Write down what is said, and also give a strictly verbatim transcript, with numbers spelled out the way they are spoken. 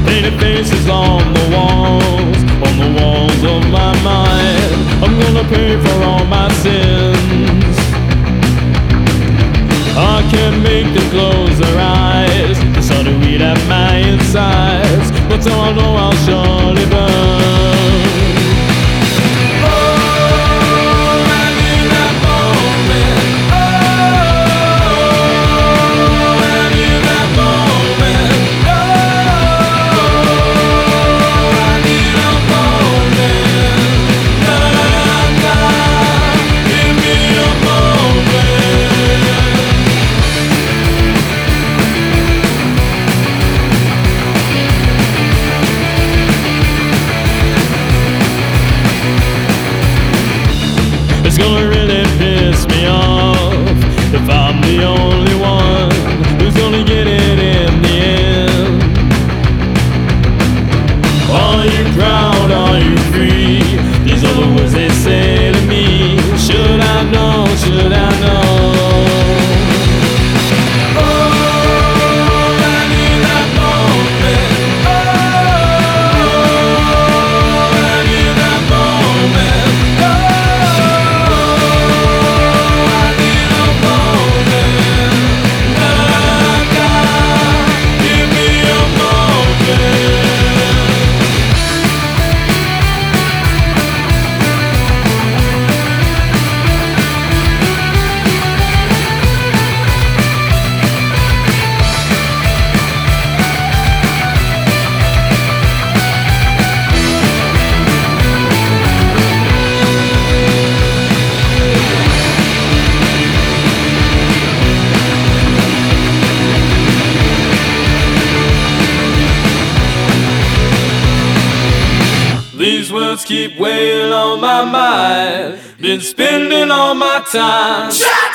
Painted faces on the walls, on the walls of my mind. I'm gonna pay for all my sins. I can't make them close their eyes. The sun to eat at my insides, but till I know I'll surely burn. It's gonna really piss me off if I'm the only one who's gonna get it in the end. Are you proud? Are you free? These are the words they say to me. Should I know? Should I know? These words keep weighing on my mind. Been spending all my time.